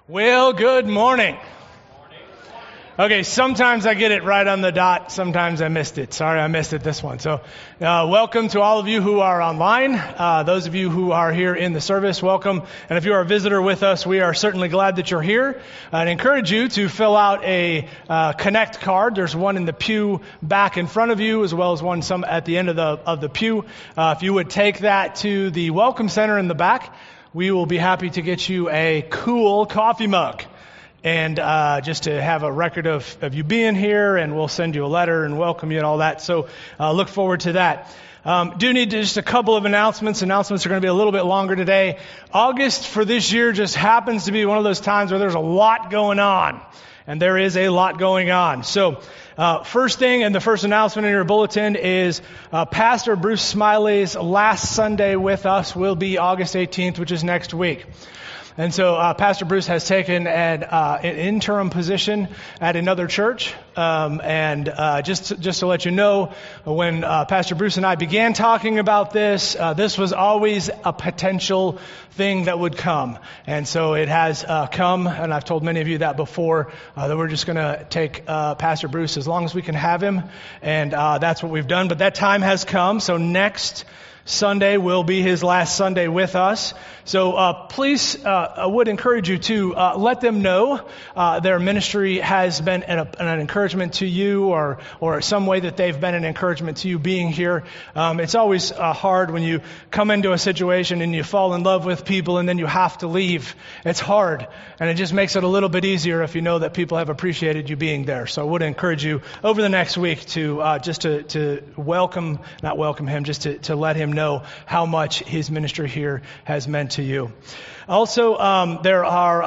Well, good morning. Okay, sometimes I get it right on the dot. Sometimes I missed it. Sorry, I missed it this one. So, welcome to all of you who are online. Those of you who are here in the service, welcome. And if you are a visitor with us, we are certainly glad that you're here. I'd encourage you to fill out a Connect card. There's one in the pew back in front of you, as well as one some at the end of the pew. If you would take that to the Welcome Center in the back, we will be happy to get you a cool coffee mug. And just to have a record of you being here, and we'll send you a letter and welcome you and all that. So look forward to that. Do need just a couple of announcements. Announcements are going to be a little bit longer today. August for this year just happens to be one of those times where there's a lot going on. And there is a lot going on. So first thing, and the first announcement in your bulletin is Pastor Bruce Smiley's last Sunday with us will be August 18th, which is next week. And so Pastor Bruce has taken an interim position at another church. Just to let you know, when Pastor Bruce and I began talking about this, this was always a potential thing that would come. And so it has come, and I've told many of you that before, that we're just going to take Pastor Bruce as long as we can have him. And that's what we've done. But that time has come. So next Sunday will be his last Sunday with us. So please, I would encourage you to let them know their ministry has been an encouragement to you, or some way that they've been an encouragement to you being here. It's always hard when you come into a situation and you fall in love with people and then you have to leave. It's hard, and it just makes it a little bit easier if you know that people have appreciated you being there. So I would encourage you over the next week to just to not welcome him, just to let him know how much his ministry here has meant to you. Also, there are,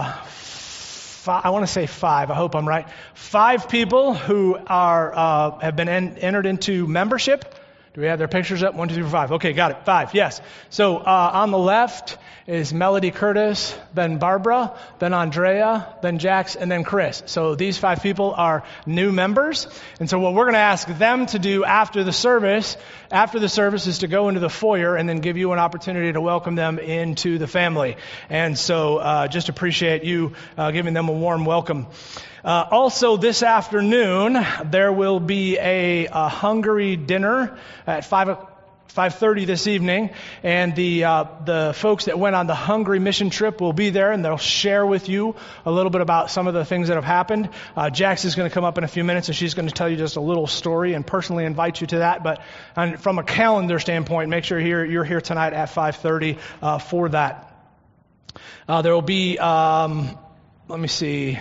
I want to say 5, I hope I'm right, 5 people who have been entered into membership. Do we have their pictures up? 1, 2, 3, 4, 5. Okay, got it. 5, yes. So on the left is Melody Curtis, then Barbara, then Andrea, then Jax, and then Chris. So these 5 people are new members. And so what we're going to ask them to do after the service is to go into the foyer and then give you an opportunity to welcome them into the family. And so just appreciate you giving them a warm welcome. Also, this afternoon, there will be a Hungary dinner at 5:30 this evening, and the folks that went on the Hungary mission trip will be there, and they'll share with you a little bit about some of the things that have happened. Jax is going to come up in a few minutes, and she's going to tell you just a little story and personally invite you to that. But from a calendar standpoint, make sure you're here tonight at 5:30 for that. There will be, let me see.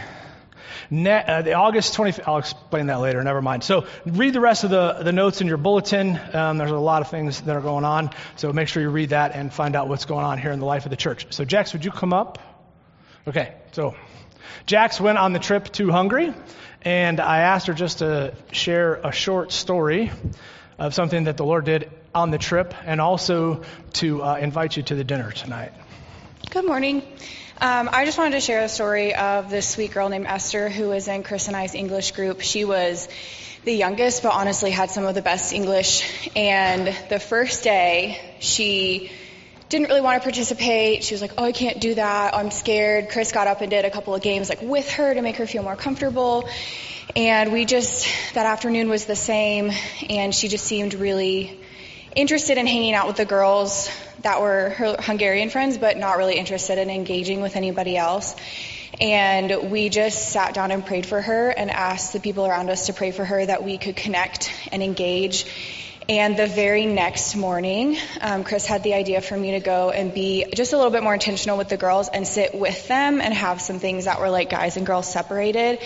The August 25th, I'll explain that later, never mind. So read the rest of the notes in your bulletin. There's a lot of things that are going on, so make sure you read that and find out what's going on here in the life of the church. So Jax, would you come up? Okay, so Jax went on the trip to Hungary, and I asked her just to share a short story of something that the Lord did on the trip, and also to invite you to the dinner tonight. Good morning. I just wanted to share a story of this sweet girl named Esther who was in Chris and I's English group. She was the youngest, but honestly had some of the best English. And the first day, she didn't really want to participate. She was like, oh, I can't do that. I'm scared. Chris got up and did a couple of games with her to make her feel more comfortable. And that afternoon was the same. And she just seemed really interested in hanging out with the girls that were her Hungarian friends, but not really interested in engaging with anybody else. And we just sat down and prayed for her and asked the people around us to pray for her that we could connect and engage. And the very next morning, Chris had the idea for me to go and be just a little bit more intentional with the girls and sit with them and have some things that were like guys and girls separated.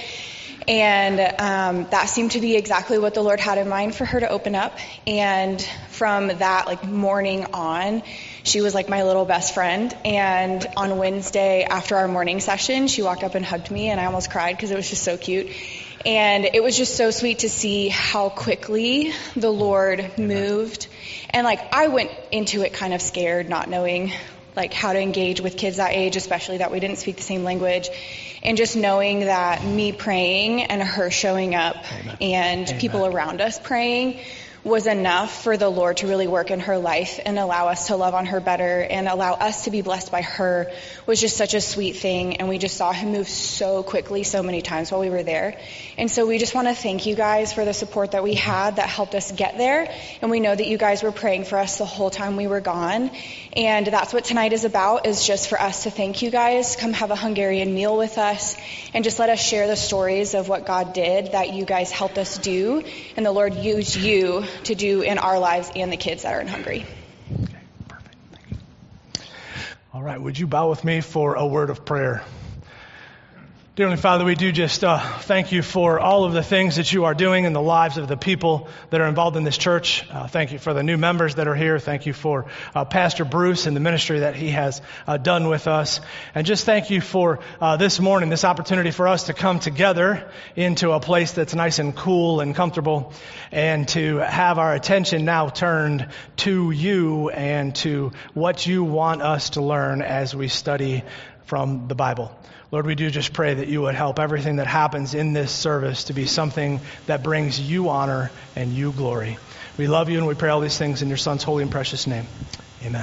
And that seemed to be exactly what the Lord had in mind for her to open up. And from that morning on, she was like my little best friend. And on Wednesday after our morning session, she walked up and hugged me, and I almost cried because it was just so cute. And it was just so sweet to see how quickly the Lord moved. And I went into it kind of scared, not knowing how to engage with kids that age, especially that we didn't speak the same language. And just knowing that me praying and her showing up and people around us praying was enough for the Lord to really work in her life and allow us to love on her better and allow us to be blessed by her was just such a sweet thing. And we just saw him move so quickly so many times while we were there. And so we just want to thank you guys for the support that we had that helped us get there. And we know that you guys were praying for us the whole time we were gone. And that's what tonight is about, is just for us to thank you guys. Come have a Hungarian meal with us and just let us share the stories of what God did that you guys helped us do and the Lord used you to do in our lives and the kids that are in Hungary. Okay, perfect. Thank you. All right, would you bow with me for a word of prayer? Dear Heavenly Father, we do just thank you for all of the things that you are doing in the lives of the people that are involved in this church. Thank you for the new members that are here. Thank you for Pastor Bruce and the ministry that he has done with us. And just thank you for this morning, this opportunity for us to come together into a place that's nice and cool and comfortable, and to have our attention now turned to you and to what you want us to learn as we study from the Bible. Lord, we do just pray that you would help everything that happens in this service to be something that brings you honor and you glory. We love you and we pray all these things in your Son's holy and precious name. Amen.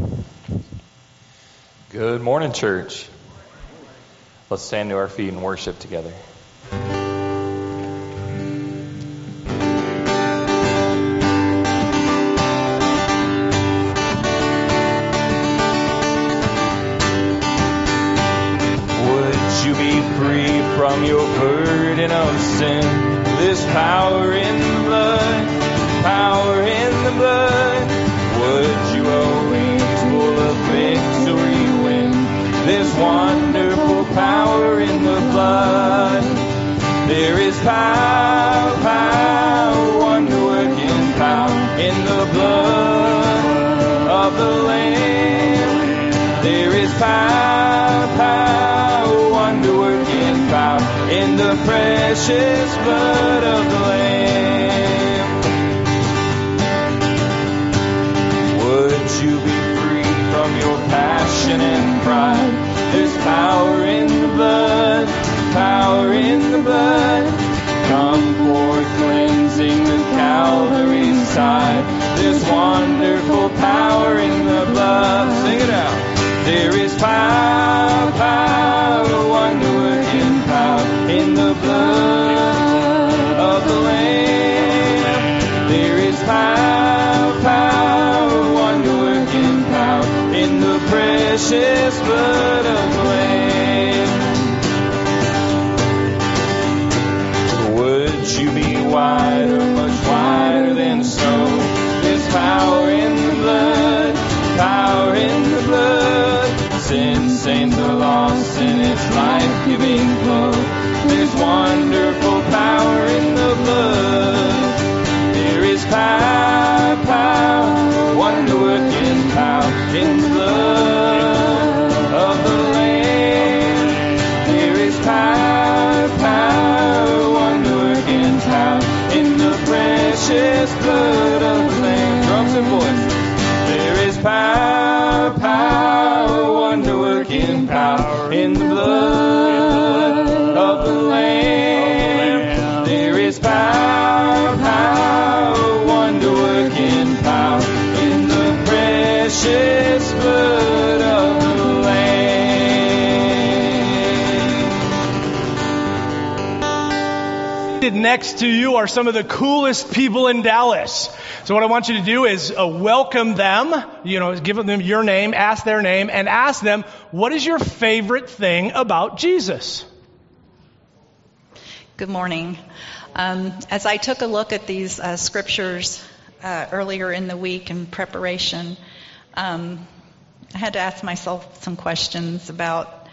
Good morning, church. Let's stand to our feet and worship together. From your burden of sin, this power in the blood, power in the blood. Would you always full of victory win? This wonderful power in the blood. There is power, power, wonder-working power in the blood of the Lamb. There is power, power, wonder-working power in the precious blood of the Lamb. Would you be free from your passion and pride? There's power in the blood, power in the blood. Come forth cleansing the Calvary's side. There's wonderful power in the blood. Sing it out. There is power, power, wonder-working power in the blood of the Lamb. There is power, power, wonder-working power in the precious blood of the Lamb. Would you be whiter, much whiter than snow? There's power in the blood, power in the blood. Sin stains the lost in its life-giving flow. There's wonderful power in the blood. There is power, power, wonder-working power in the blood of the Lamb. There is power, power, wonder-working power in the precious blood of the Lamb. Drums and voice. There is power, power, wonder-working power in the blood of the Lamb. There is power, power, wonder-working power in the precious blood of the Lamb. Next to you are some of the coolest people in Dallas. So what I want you to do is welcome them, give them your name, ask their name, and ask them, what is your favorite thing about Jesus? Good morning. As I took a look at these scriptures earlier in the week in preparation, I had to ask myself some questions about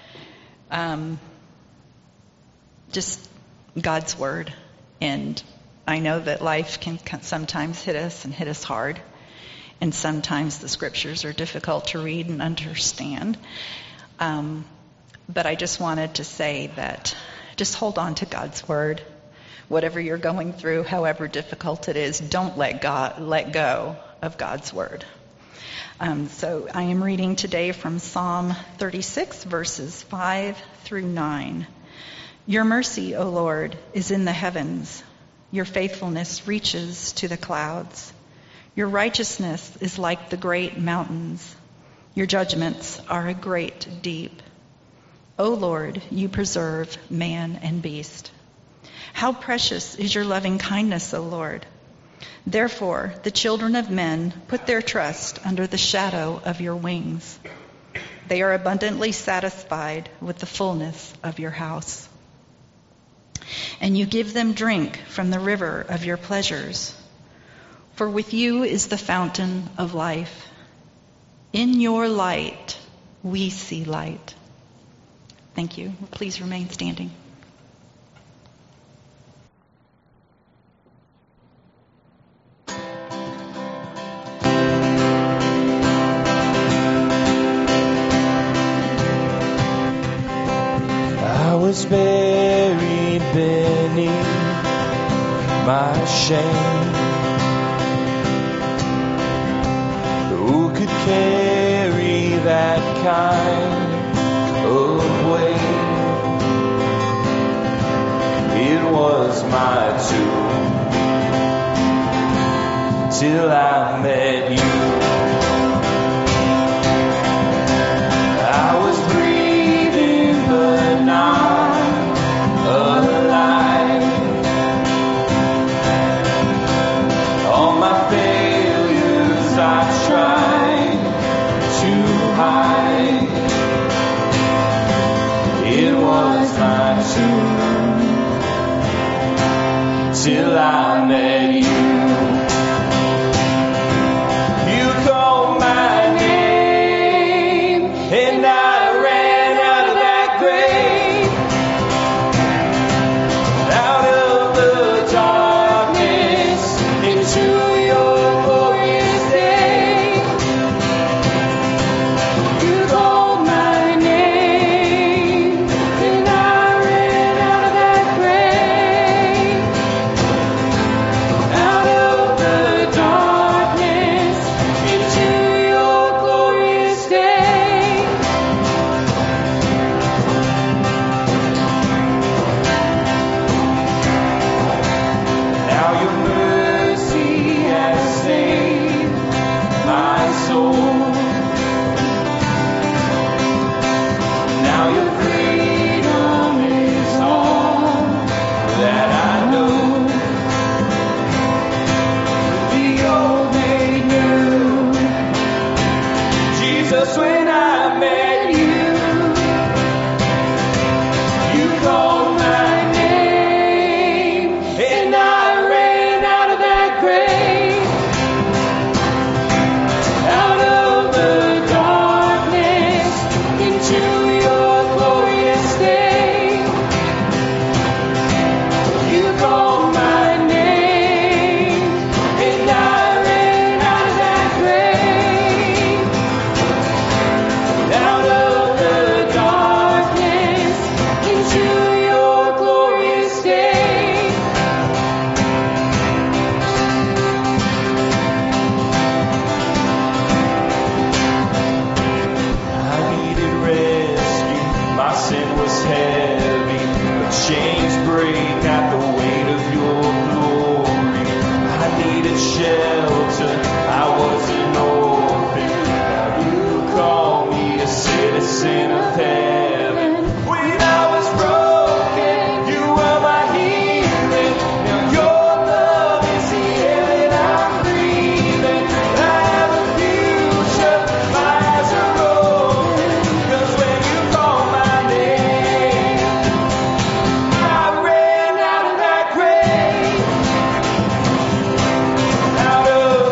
just God's Word. And I know that life can sometimes hit us and hit us hard. And sometimes the scriptures are difficult to read and understand. But I just wanted to say that just hold on to God's Word. Whatever you're going through, however difficult it is, don't let go of God's Word. So I am reading today from Psalm 36, verses 5 through 9. Your mercy, O Lord, is in the heavens. Your faithfulness reaches to the clouds. Your righteousness is like the great mountains. Your judgments are a great deep. O Lord, you preserve man and beast. How precious is your loving kindness, O Lord. Therefore, the children of men put their trust under the shadow of your wings. They are abundantly satisfied with the fullness of your house. And you give them drink from the river of your pleasures. For with you is the fountain of life. In your light, we see light. Thank you. Please remain standing. I was buried beneath my shame. Who could carry that kind of weight? It was my tomb till I met you. I was breathing but not alive. All my failures I tried to hide. It was my tomb till I met you. You called my name and I ran out of that grave, out of the darkness into your glorious day. You called my name and I ran out of that grave, out of the darkness into your glorious day. Now your mercy has saved my soul. Now your freedom is all that I know. The old made new. Jesus, when I met you, you called my name and I ran out of that grave, out of the darkness into your glorious day. You called my name and I ran out of that grave, out of the darkness into your glorious day. I needed rescue, my sin was heavy, but chains break at the weight of your glory. I needed shelter, I was an orphan, now you call me a citizen of heaven. When I was broken, you were my healing, now your love is the air that I'm breathing. I have a future, my eyes are open, 'cause when you call my name, I ran out of that grave, out of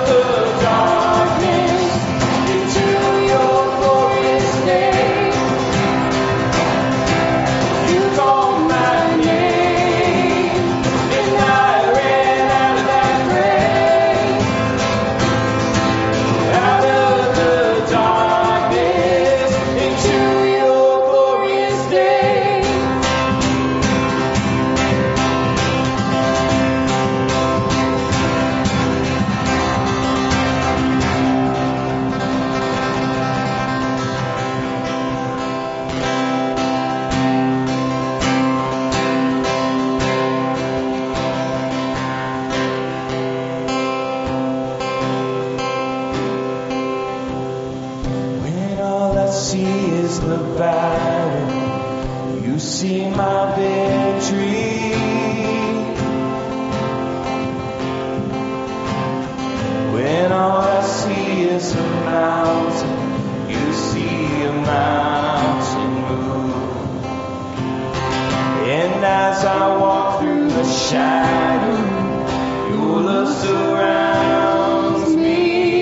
see my victory. When all I see is a mountain, you see a mountain move. And as I walk through the shadow, your love surrounds me.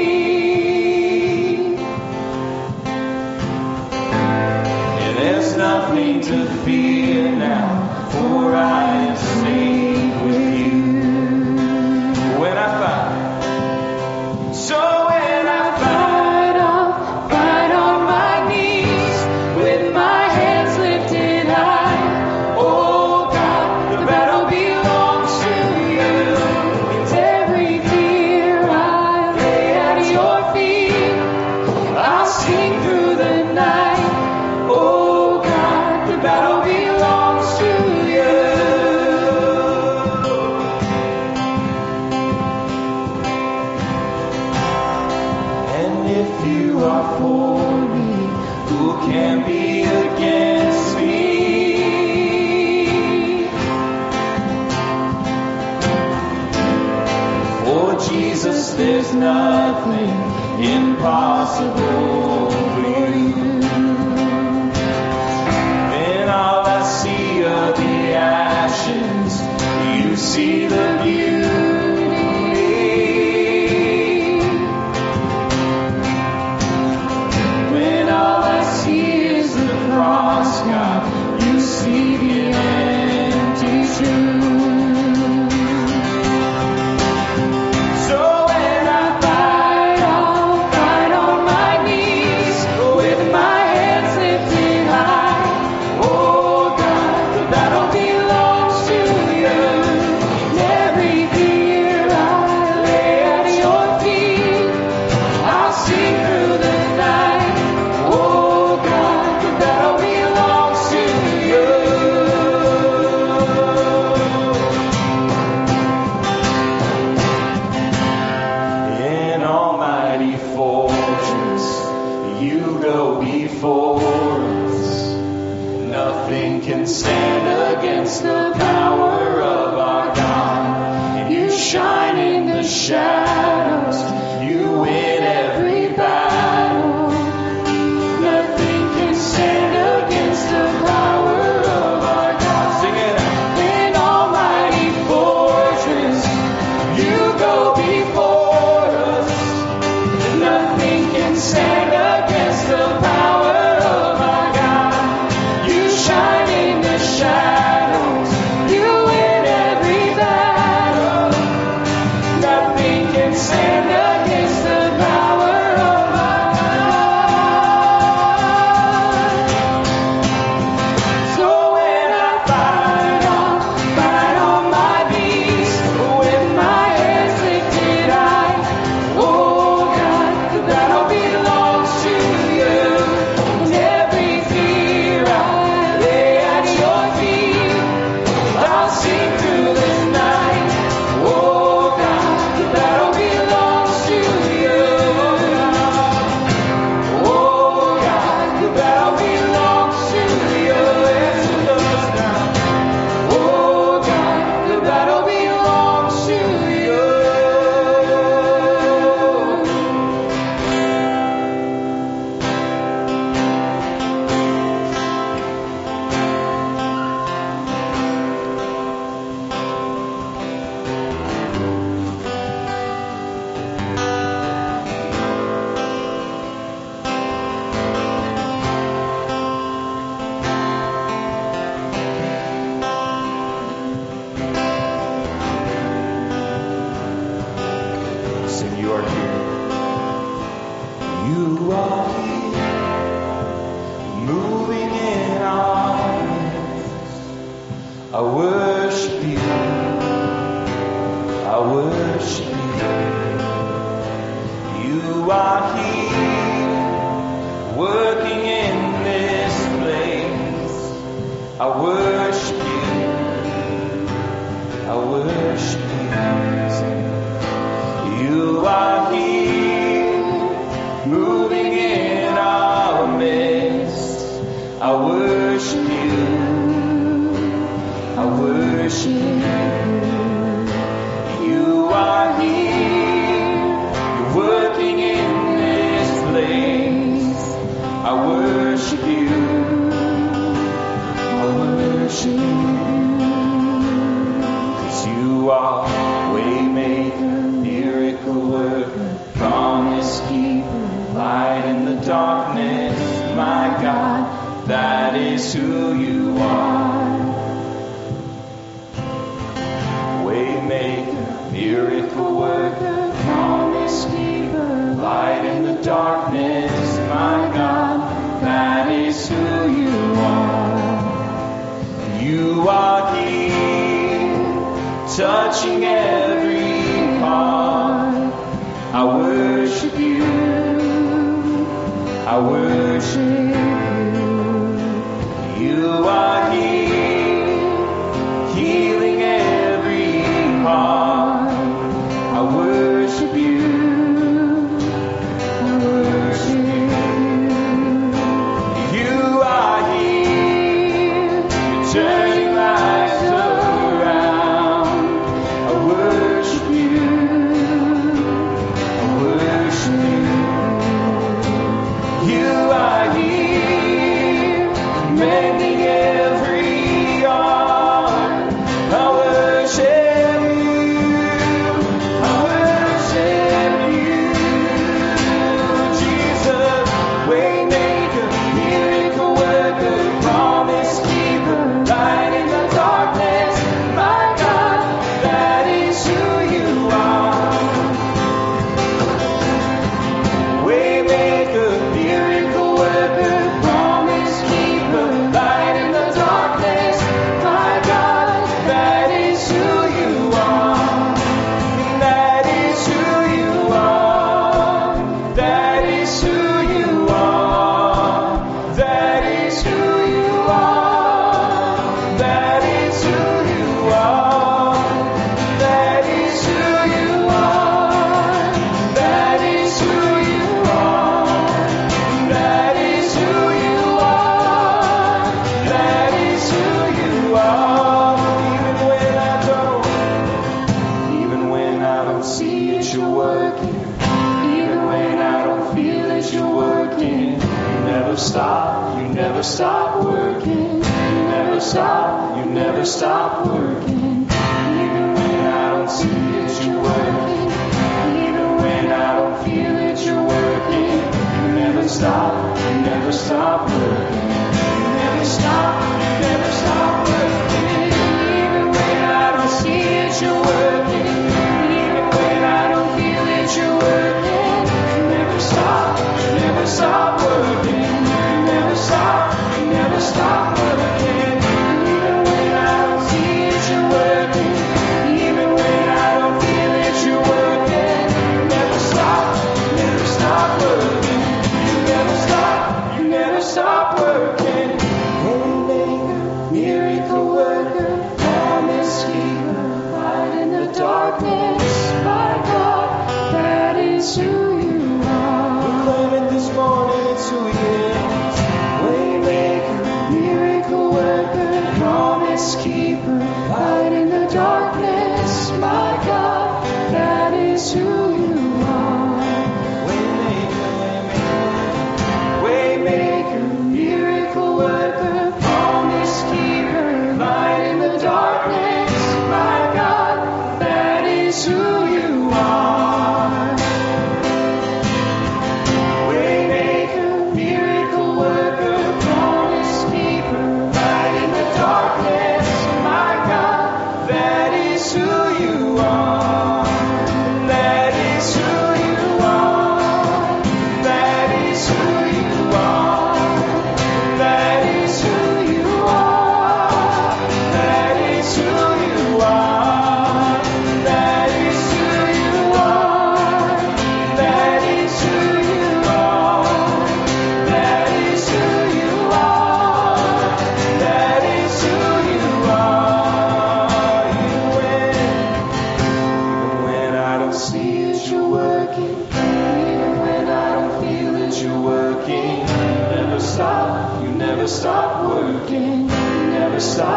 And there's nothing to fear now, for I am safe with you. When I fight, so when I fight, I'll fight on my knees with my hands lifted high. Oh God, the battle belongs to you. It's every fear I lay at your feet. I'll sing through the night. Oh God, the battle belongs to you. And if you are for me, who can be against me? For Jesus, there's nothing impossible for you. When all I see are the ashes, you see the beauty. When all I see is the cross, God, you see the empty tomb. So when I fight, I'll fight on my knees with my hands lifted high. Oh God, the battle belongs to you. And every fear I lay at your feet. I'll sing through the night. Oh God, the battle belongs to you. In almighty fortress, you go before us. Nothing can stand against the power of our God. And you shine in the shadows. You win every battle. Nothing can stand against the power of our God. Sing it out. In almighty fortress, you go before us. Nothing can stand against the power of our God. You shine in the shadows. You win every battle. Nothing can stand against the power of our God. So when I fight, I'll fight on my knees with my hands lifted high. Oh God, the battle belongs to you. And every fear I lay at your feet. I'll sing through the night. Oh God, the battle belongs to you. Oh God, the battle belongs to you. Yes, it does now. Oh God, the battle belongs to you. Sing, you are here. You are here, moving in our midst. I worship you. I worship you. You are here, working in this place. I worship you. I worship you. You are here, moving in our midst. I worship you. worship you. You are here, you're working in this place. I worship you. I worship you. 'Cause you are waymaker, miracle worker, promise keeper, light in the darkness. My God, that is who you are. Waymaker, miracle worker, promise keeper, light in the darkness. My God, that is who you are. You are here, touching every heart. I worship you. I worship you. You are here, healing every heart. I worship you. I worship you. You are here, you're turning lives around. I worship you. I worship you. You are here, mending every heart. I worship you. I worship you. Jesus, waymaker, miracle worker, promise keeper, light in the darkness. My God, that is who you are. Waymaker, miracle worker, promise keeper, light in the darkness. My God, that is who you are. That is who you are. That is who you are. That is who you are. That is who you are. That is who you are. That is who you are. That is who you are. That is who you are. Even when I don't see it, you're working. Even when I don't feel it, you're working. You never stop, you never stop working. You never stop, you never stop working. Even when I don't see it, you're working. Even when I don't feel it, you're working. You never stop, you never stop working. You never stop, you never stop working. Even when I don't see it, you're working. Even when I don't feel it, you're working. You never stop, you never stop working. You never stop, you never stop working. Even when I don't see it, you're working. Even when I don't feel it, you're working. You never stop, you never stop working. You never stop, you never stop working.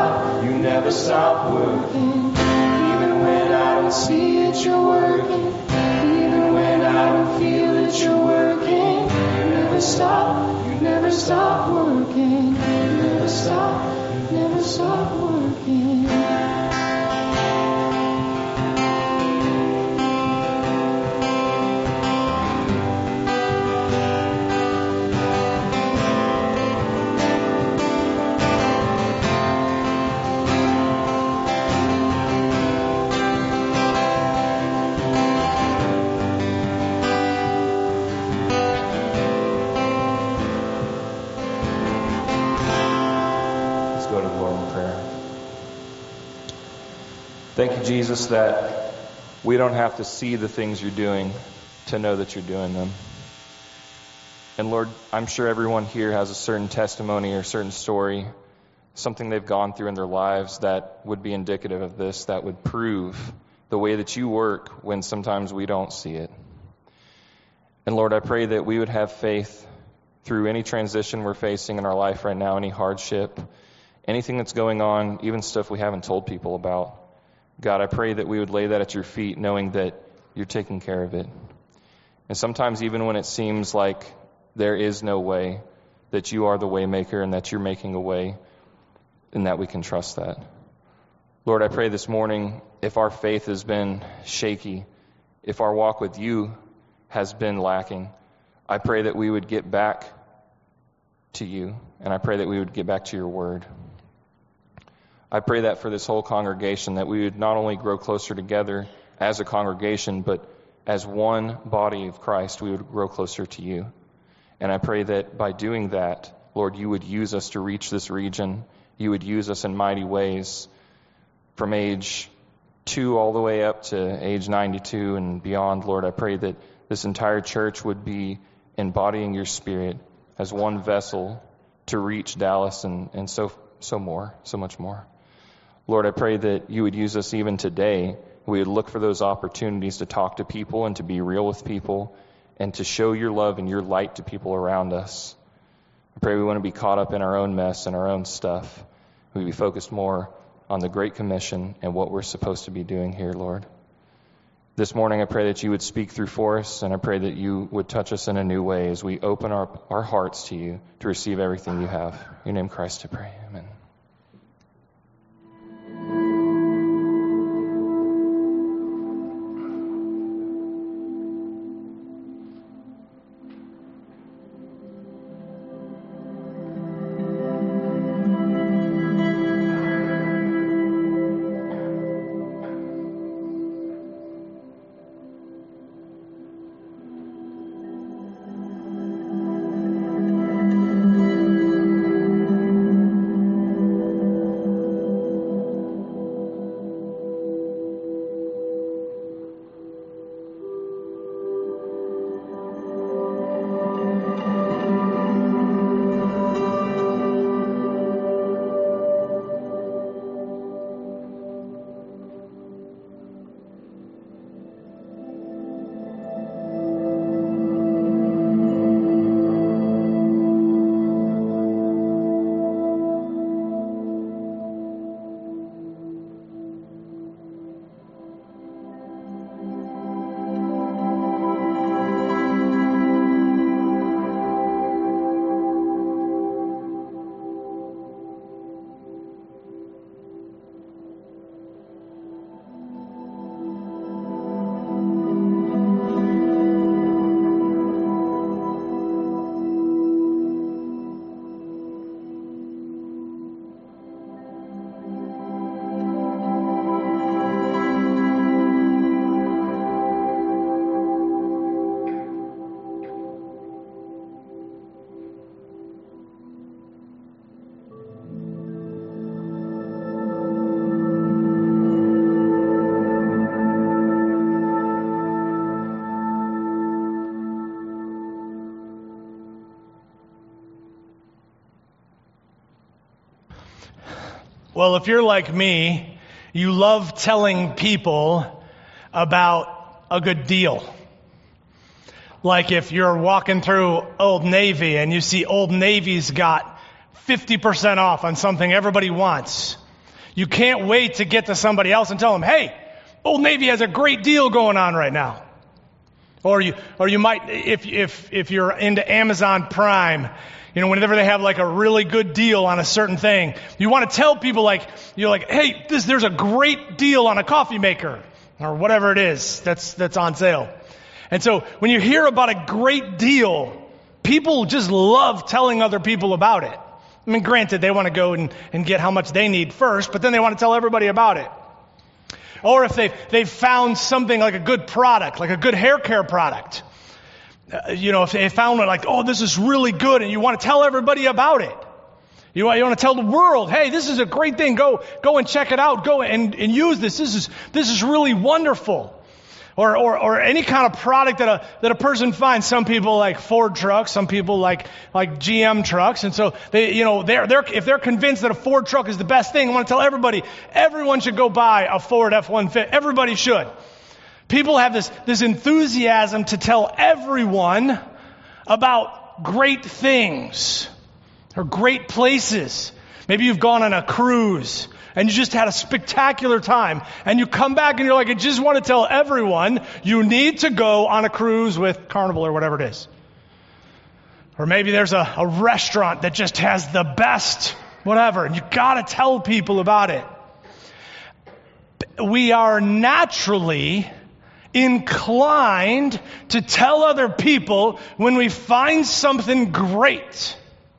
stop, you never stop working. Even when I don't see it, you're working. Even when I don't feel it, you're working. You never stop, you never stop working. You never stop, you never stop working. Thank you, Jesus, that we don't have to see the things you're doing to know that you're doing them. And Lord, I'm sure everyone here has a certain testimony or a certain story, something they've gone through in their lives that would be indicative of this, that would prove the way that you work when sometimes we don't see it. And Lord, I pray that we would have faith through any transition we're facing in our life right now, any hardship, anything that's going on, even stuff we haven't told people about. God, I pray that we would lay that at your feet, knowing that you're taking care of it. And sometimes even when it seems like there is no way, that you are the way maker and that you're making a way, and that we can trust that. Lord, I pray this morning, if our faith has been shaky, if our walk with you has been lacking, I pray that we would get back to you, and I pray that we would get back to your word. I pray that for this whole congregation, that we would not only grow closer together as a congregation, but as one body of Christ, we would grow closer to you. And I pray that by doing that, Lord, you would use us to reach this region. You would use us in mighty ways from age 2 all the way up to age 92 and beyond. Lord, I pray that this entire church would be embodying your spirit as one vessel to reach Dallas and so much more. Lord, I pray that you would use us even today. We would look for those opportunities to talk to people and to be real with people and to show your love and your light to people around us. I pray we want to be caught up in our own mess and our own stuff. We be focused more on the Great Commission and what we're supposed to be doing here, Lord. This morning, I pray that you would speak through for us, and I pray that you would touch us in a new way as we open our hearts to you to receive everything you have. In your name, Christ, I pray. Amen. Well, if you're like me, you love telling people about a good deal. Like if you're walking through Old Navy and you see Old Navy's got 50% off on something everybody wants. You can't wait to get to somebody else and tell them, hey, Old Navy has a great deal going on right now. Or you might, if you're into Amazon Prime, whenever they have like a really good deal on a certain thing, you want to tell people hey, there's a great deal on a coffee maker or whatever it is that's on sale. And so when you hear about a great deal, people just love telling other people about it. I mean, granted, they want to go and get how much they need first, but then they want to tell everybody about it. Or if they've found something like a good product, like a good hair care product. If they found one this is really good, and you want to tell everybody about it. You want to tell the world, hey, this is a great thing. Go and check it out. Go and use this. This is really wonderful. Or any kind of product that a person finds. Some people like Ford trucks, some people like GM trucks, and so if they're convinced that a Ford truck is the best thing, I want to tell everybody, everyone should go buy a Ford F-150. Everybody should. People have this enthusiasm to tell everyone about great things or great places. Maybe you've gone on a cruise and you just had a spectacular time, and you come back and you're like, I just want to tell everyone you need to go on a cruise with Carnival or whatever it is. Or maybe there's a restaurant that just has the best whatever, and you got to tell people about it. We are naturally inclined to tell other people when we find something great.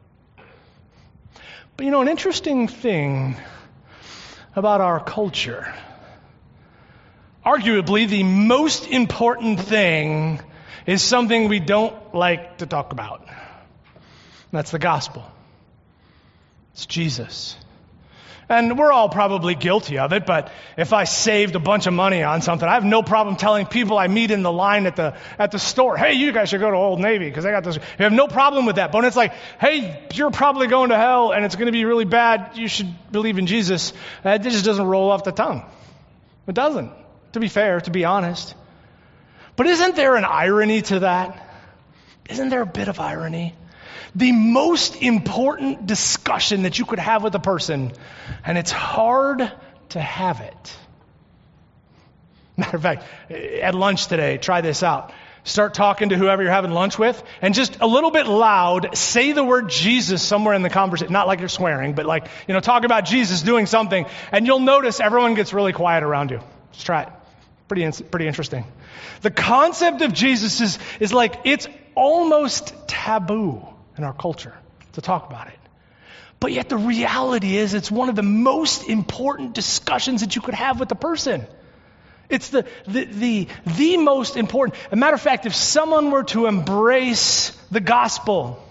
But an interesting thing about our culture, arguably the most important thing is something we don't like to talk about. That's the gospel. It's Jesus. And we're all probably guilty of it, but if I saved a bunch of money on something, I have no problem telling people I meet in the line at the store, hey, you guys should go to Old Navy because I got this. You have no problem with that. But when it's like, hey, you're probably going to hell and it's going to be really bad, you should believe in Jesus, it just doesn't roll off the tongue. It doesn't, to be fair, to be honest. But isn't there an irony to that? Isn't there a bit of irony? The most important discussion that you could have with a person, and it's hard to have it. Matter of fact, at lunch today, try this out. Start talking to whoever you're having lunch with, and just a little bit loud, say the word Jesus somewhere in the conversation. Not like you're swearing, but talk about Jesus doing something, and you'll notice everyone gets really quiet around you. Just try it. Pretty interesting. The concept of Jesus is like it's almost taboo in our culture to talk about it. But yet the reality is it's one of the most important discussions that you could have with a person. It's the most important. As a matter of fact, if someone were to embrace the gospel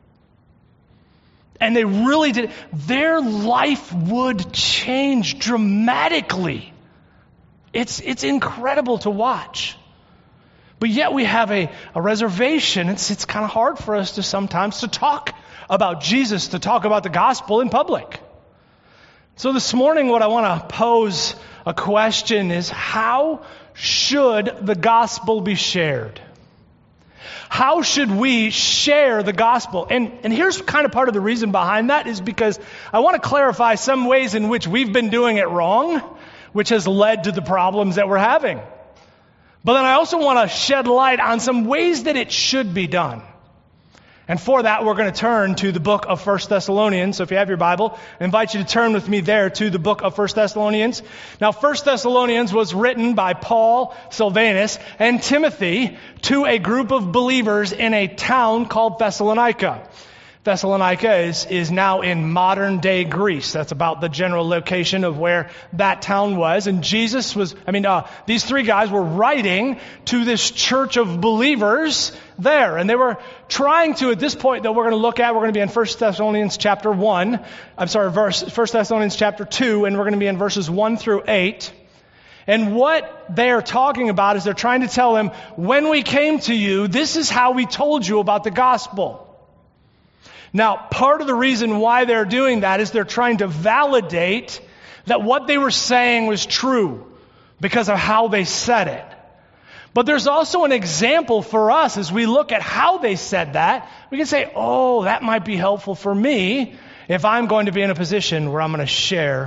and they really did, their life would change dramatically. It's incredible to watch. But yet we have a reservation. It's kind of hard for us to sometimes to talk about Jesus, to talk about the gospel in public. So this morning what I want to pose a question is, how should the gospel be shared? How should we share the gospel? And here's kind of part of the reason behind that is because I want to clarify some ways in which we've been doing it wrong, which has led to the problems that we're having. But then I also want to shed light on some ways that it should be done. And for that, we're going to turn to the book of 1 Thessalonians. So if you have your Bible, I invite you to turn with me there to the book of 1 Thessalonians. Now, 1 Thessalonians was written by Paul, Silvanus, and Timothy to a group of believers in a town called Thessalonica. Thessalonica is now in modern-day Greece. That's about the general location of where that town was. And these three guys were writing to this church of believers there. And they were trying to, at this point that we're going to look at, we're going to be in 1 Thessalonians chapter 1. 1 Thessalonians chapter 2, and we're going to be in verses 1 through 8. And what they're talking about is they're trying to tell them, when we came to you, this is how we told you about the gospel. Now, part of the reason why they're doing that is they're trying to validate that what they were saying was true because of how they said it. But there's also an example for us as we look at how they said that. We can say, oh, that might be helpful for me if I'm going to be in a position where I'm going to share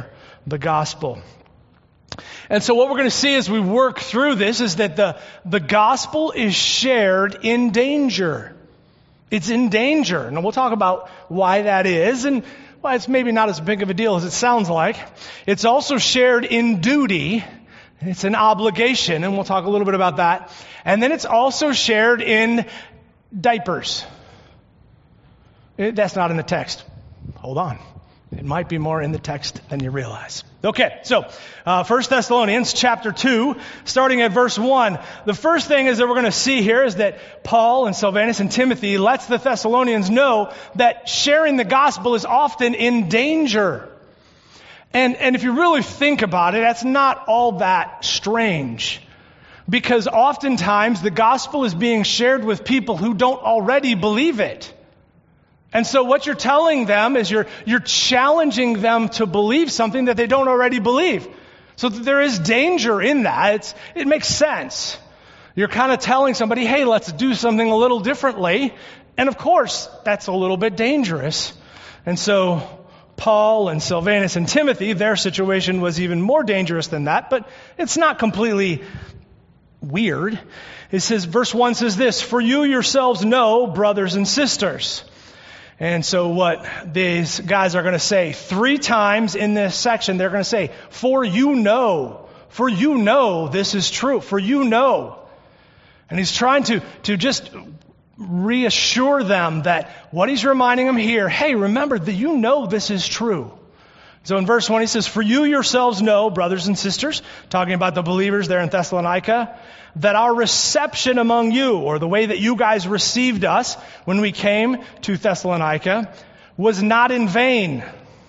the gospel. And so what we're going to see as we work through this is that the gospel is shared in danger. It's in danger. And we'll talk about why that is and why it's maybe not as big of a deal as it sounds like. It's also shared in duty. It's an obligation, and we'll talk a little bit about that. And then it's also shared in diapers. That's not in the text. Hold on. It might be more in the text than you realize. Okay, so 1 Thessalonians chapter 2, starting at verse 1. The first thing is that we're going to see here is that Paul and Silvanus and Timothy lets the Thessalonians know that sharing the gospel is often in danger. And if you really think about it, that's not all that strange. Because oftentimes the gospel is being shared with people who don't already believe it. And so what you're telling them is you're challenging them to believe something that they don't already believe. So there is danger in that. It makes sense. You're kind of telling somebody, hey, let's do something a little differently. And of course, that's a little bit dangerous. And so Paul and Silvanus and Timothy, their situation was even more dangerous than that, but it's not completely weird. It says, verse 1 says this, "For you yourselves know, brothers and sisters." And so what these guys are going to say 3 times in this section, they're going to say, for you know this is true, for you know. And he's trying to just reassure them that what he's reminding them here, hey, remember that you know this is true. So in verse 1 he says, "For you yourselves know, brothers and sisters," talking about the believers there in Thessalonica, "that our reception among you," or the way that you guys received us when we came to Thessalonica, "was not in vain."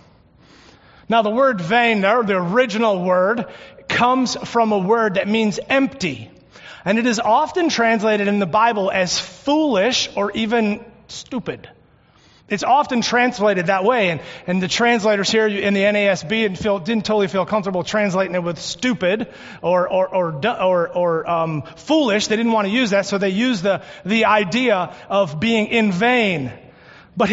Now the word vain there, the original word, comes from a word that means empty. And it is often translated in the Bible as foolish or even stupid. It's often translated that way, and the translators here in the NASB didn't totally feel comfortable translating it with stupid or foolish. They didn't want to use that, so they used the idea of being in vain. But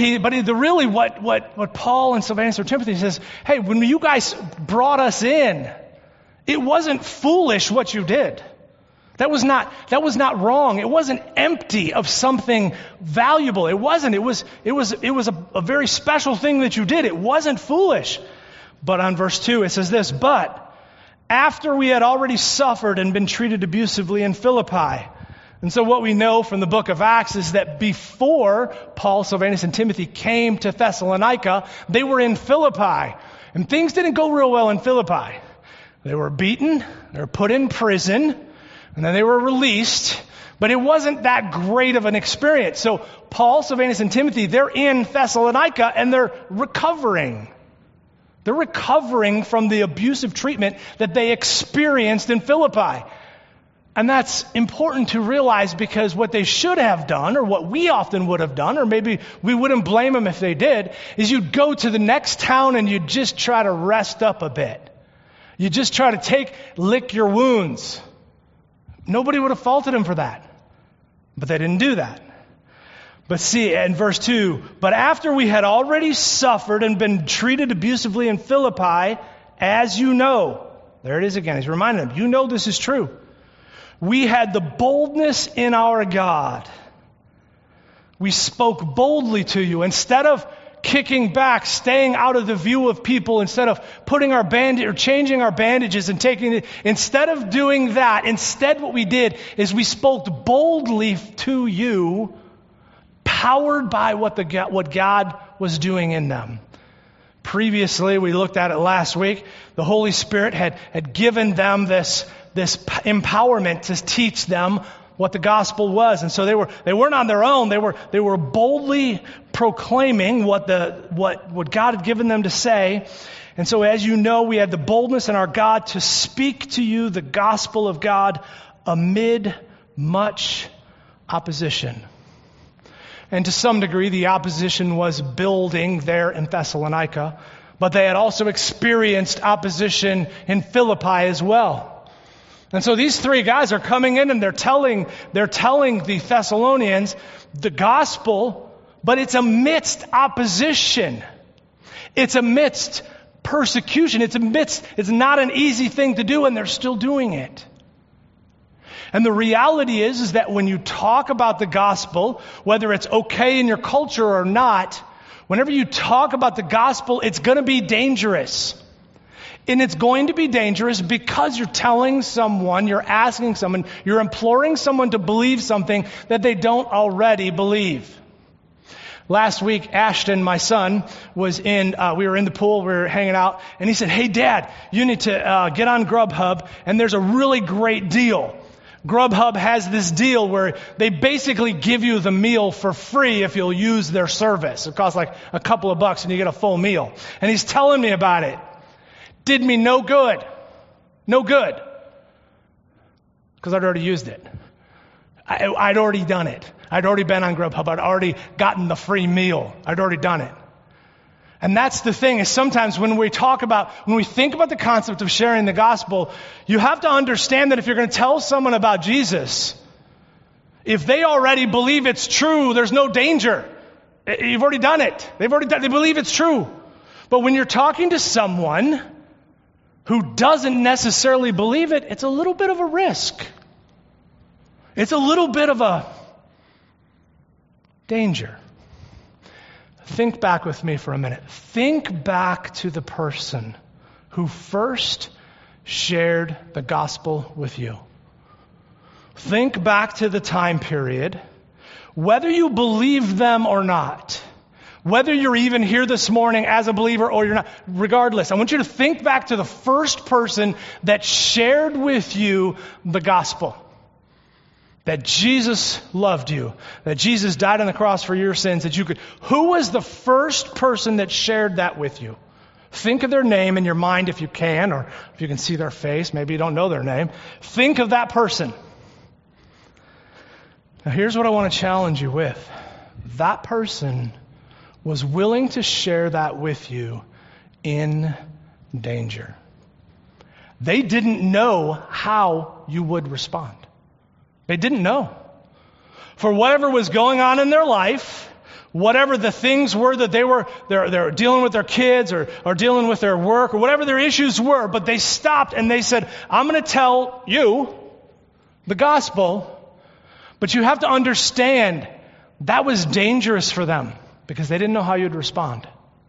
what Paul and Silvanus or Timothy says, hey, when you guys brought us in, it wasn't foolish what you did. That was not wrong. It wasn't empty of something valuable. It wasn't. It was a very special thing that you did. It wasn't foolish. But on verse 2 it says this, "But after we had already suffered and been treated abusively in Philippi." And so what we know from the book of Acts is that before Paul, Silvanus, and Timothy came to Thessalonica, they were in Philippi. And things didn't go real well in Philippi. They were beaten, they were put in prison, and then they were released, but it wasn't that great of an experience. So Paul, Silvanus, and Timothy, they're in Thessalonica and they're recovering. They're recovering from the abusive treatment that they experienced in Philippi. And that's important to realize, because what they should have done, or what we often would have done, or maybe we wouldn't blame them if they did, is you'd go to the next town and you'd just try to rest up a bit. You just try to lick your wounds. Nobody would have faulted him for that. But they didn't do that. But see, in verse 2, "But after we had already suffered and been treated abusively in Philippi, as you know," there it is again, he's reminding them, you know this is true, "we had the boldness in our God. We spoke boldly to you." Instead of kicking back, staying out of the view of people, instead of putting our changing our bandages and taking it, instead of doing that, instead what we did is we spoke boldly to you, powered by what God was doing in them. Previously, we looked at it last week, the Holy Spirit had given them this empowerment to teach them what the gospel was. And so they weren't on their own. They were boldly proclaiming what God had given them to say. And so, as you know, we had the boldness in our God to speak to you the gospel of God amid much opposition. And to some degree, the opposition was building there in Thessalonica, but they had also experienced opposition in Philippi as well. And so these 3 guys are coming in and they're telling the Thessalonians the gospel, but it's amidst opposition. It's amidst persecution. It's not an easy thing to do, and they're still doing it. And the reality is that when you talk about the gospel, whether it's okay in your culture or not, whenever you talk about the gospel, it's going to be dangerous. And it's going to be dangerous because you're telling someone, you're asking someone, you're imploring someone to believe something that they don't already believe. Last week, Ashton, my son, we were in the pool, we were hanging out, and he said, "Hey, Dad, you need to get on Grubhub, and there's a really great deal. Grubhub has this deal where they basically give you the meal for free if you'll use their service. It costs like a couple of bucks and you get a full meal." And he's telling me about it. Did me no good. No good. Because I'd already used it. I'd already done it. I'd already been on Grubhub. I'd already gotten the free meal. I'd already done it. And that's the thing, is sometimes when we think about the concept of sharing the gospel, you have to understand that if you're going to tell someone about Jesus, if they already believe it's true, there's no danger. You've already done it. They believe it's true. But when you're talking to someone who doesn't necessarily believe it, it's a little bit of a risk. It's a little bit of a danger. Think back with me for a minute. Think back to the person who first shared the gospel with you. Think back to the time period, whether you believe them or not, whether you're even here this morning as a believer or you're not, regardless, I want you to think back to the first person that shared with you the gospel. That Jesus loved you, that Jesus died on the cross for your sins, who was the first person that shared that with you? Think of their name in your mind if you can, or if you can see their face, maybe you don't know their name. Think of that person. Now here's what I want to challenge you with. That person was willing to share that with you in danger. They didn't know how you would respond. They didn't know. For whatever was going on in their life, whatever the things were that they're dealing with their kids or dealing with their work or whatever their issues were, but they stopped and they said, "I'm going to tell you the gospel," but you have to understand that was dangerous for them because they didn't know how you'd respond.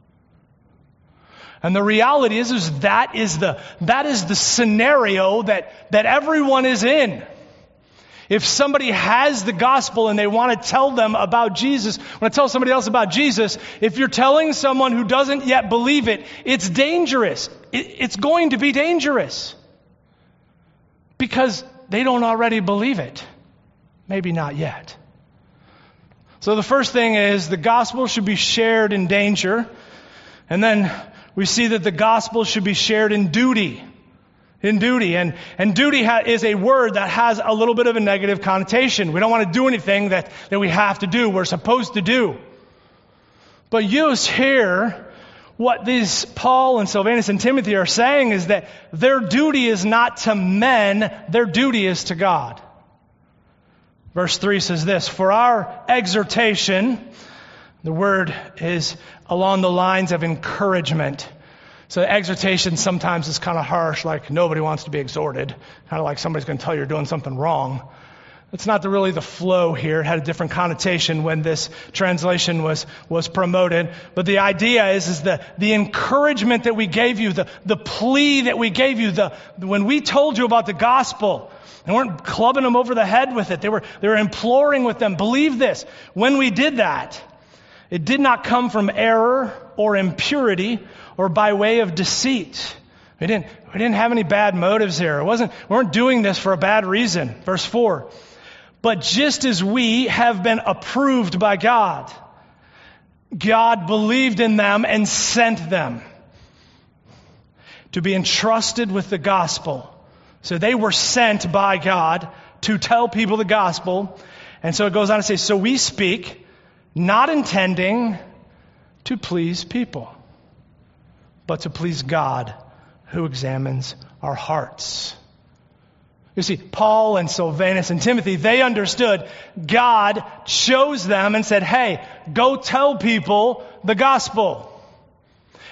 And the reality is that is the scenario that everyone is in. If somebody has the gospel and they want to tell them about Jesus, want to tell somebody else about Jesus, if you're telling someone who doesn't yet believe it, it's dangerous. It's going to be dangerous. Because they don't already believe it. Maybe not yet. So the first thing is the gospel should be shared in danger. And then we see that the gospel should be shared in duty. In duty. And duty is a word that has a little bit of a negative connotation. We don't want to do anything that we have to do, we're supposed to do. But use here, what these Paul and Silvanus and Timothy are saying is that their duty is not to men, their duty is to God. Verse 3 says this, "For our exhortation," the word is along the lines of encouragement. So exhortation sometimes is kind of harsh, like nobody wants to be exhorted. Kind of like somebody's going to tell you you're doing something wrong. It's not really the flow here. It had a different connotation when this translation was promoted. But the idea is the encouragement that we gave you, the plea that we gave you, when we told you about the gospel, and weren't clubbing them over the head with it. They were imploring with them, believe this. When we did that, it did not come from error or impurity or by way of deceit. We didn't have any bad motives here. We weren't doing this for a bad reason. Verse 4. "But just as we have been approved by God, God believed in them and sent them to be entrusted with the gospel." So they were sent by God to tell people the gospel. And so it goes on to say, "So we speak, not intending to please people, but to please God, who examines our hearts." You see, Paul and Silvanus and Timothy, they understood God chose them and said, "Hey, go tell people the gospel."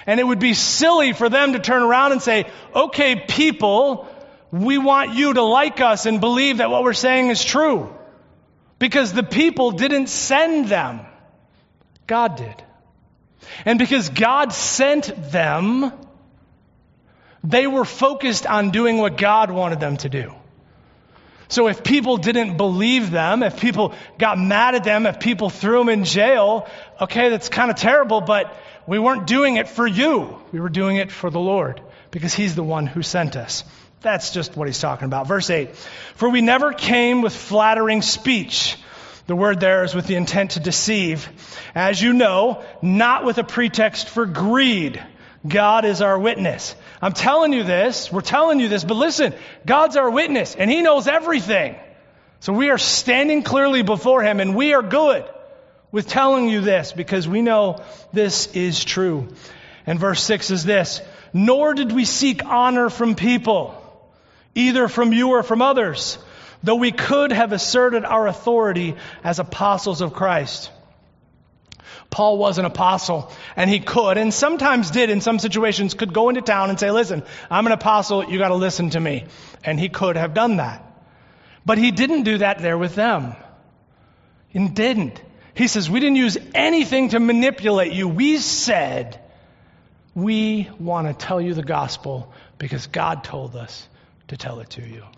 And it would be silly for them to turn around and say, okay, people, we want you to like us and believe that what we're saying is true. Because the people didn't send them. God did. And because God sent them, they were focused on doing what God wanted them to do. So if people didn't believe them, if people got mad at them, if people threw them in jail, okay, that's kind of terrible, but we weren't doing it for you. We were doing it for the Lord because He's the one who sent us. That's just what he's talking about. Verse 8, for we never came with flattering speech. The word there is with the intent to deceive. As you know, not with a pretext for greed. God is our witness. I'm telling you this, we're telling you this, but listen, God's our witness and He knows everything. So we are standing clearly before Him and we are good with telling you this because we know this is true. And verse 6 is this, nor did we seek honor from people, either from you or from others, though we could have asserted our authority as apostles of Christ. Paul was an apostle, and he could, and sometimes did in some situations, could go into town and say, listen, I'm an apostle, you got to listen to me. And he could have done that. But he didn't do that there with them. He didn't. He says, we didn't use anything to manipulate you. We said, we want to tell you the gospel because God told us to tell it to you.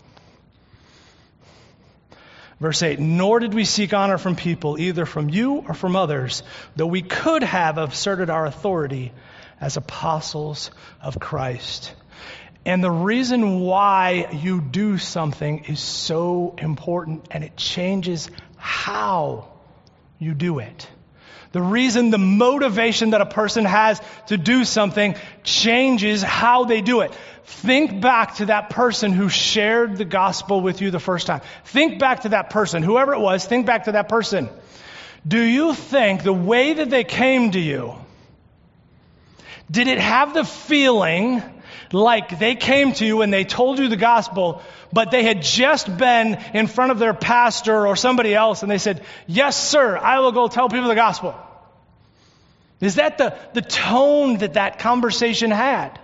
Verse 8, nor did we seek honor from people, either from you or from others, though we could have asserted our authority as apostles of Christ. And the reason why you do something is so important, and it changes how you do it. The reason, the motivation that a person has to do something changes how they do it. Think back to that person who shared the gospel with you the first time. Think back to that person, whoever it was, think back to that person. Do you think the way that they came to you, did it have the feeling like they came to you and they told you the gospel, but they had just been in front of their pastor or somebody else and they said, yes, sir, I will go tell people the gospel? Is that the tone that conversation had?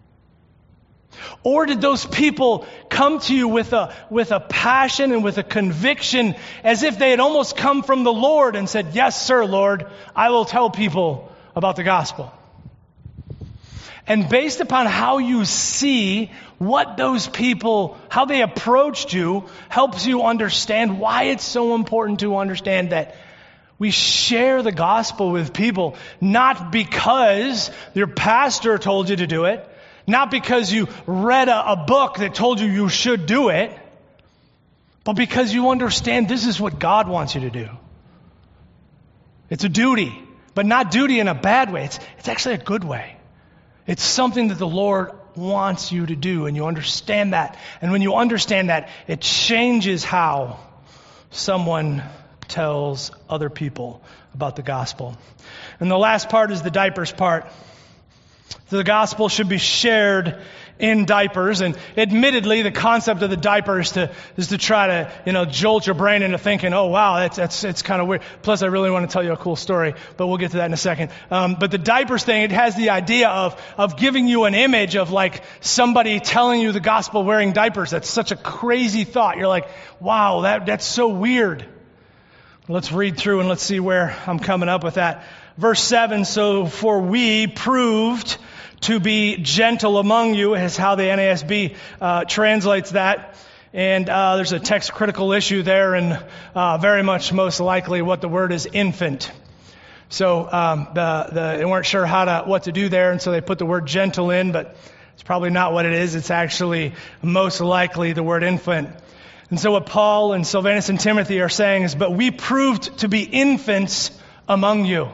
Or did those people come to you with a passion and with a conviction as if they had almost come from the Lord and said, yes, sir, Lord, I will tell people about the gospel? And based upon how you see what those people, how they approached you, helps you understand why it's so important to understand that we share the gospel with people, not because your pastor told you to do it, not because you read a book that told you should do it, but because you understand this is what God wants you to do. It's a duty, but not duty in a bad way. It's actually a good way. It's something that the Lord wants you to do, and you understand that. And when you understand that, it changes how someone tells other people about the gospel. And the last part is the diapers part. The gospel should be shared in diapers, and admittedly, the concept of the diaper is to try to, jolt your brain into thinking, oh wow, it's kind of weird. Plus, I really want to tell you a cool story, but we'll get to that in a second. But the diapers thing, it has the idea of giving you an image of like somebody telling you the gospel wearing diapers. That's such a crazy thought. You're like, wow, that's so weird. Let's read through and let's see where I'm coming up with that. Verse 7, so for we proved to be gentle among you, is how the NASB translates that. And there's a text critical issue there, and very much most likely what the word is infant. So they weren't sure what to do there, and so they put the word gentle in, but it's probably not what it is. It's actually most likely the word infant. And so what Paul and Silvanus and Timothy are saying is, but we proved to be infants among you.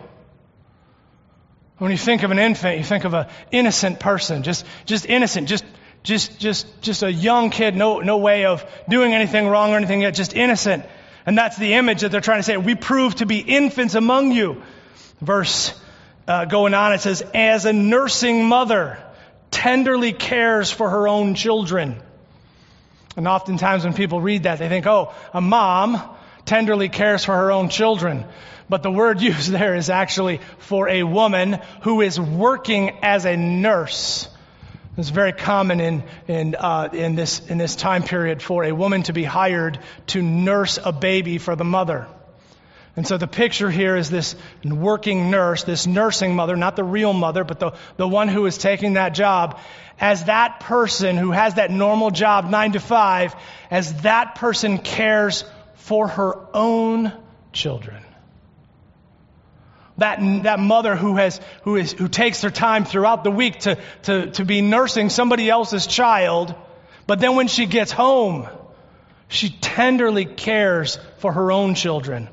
When you think of an infant, you think of an innocent person, just innocent, just a young kid, no way of doing anything wrong or anything yet, just innocent. And that's the image that they're trying to say. We proved to be infants among you. Verse going on, it says, as a nursing mother tenderly cares for her own children. And oftentimes when people read that, they think, oh, a mom tenderly cares for her own children. But the word used there is actually for a woman who is working as a nurse. It's very common in this time period for a woman to be hired to nurse a baby for the mother. And so the picture here is this working nurse, this nursing mother, not the real mother, but the one who is taking that job, as that person who has that normal job, 9 to 5, as that person cares for her own children. That mother who takes their time throughout the week to be nursing somebody else's child, but then when she gets home, she tenderly cares for her own children.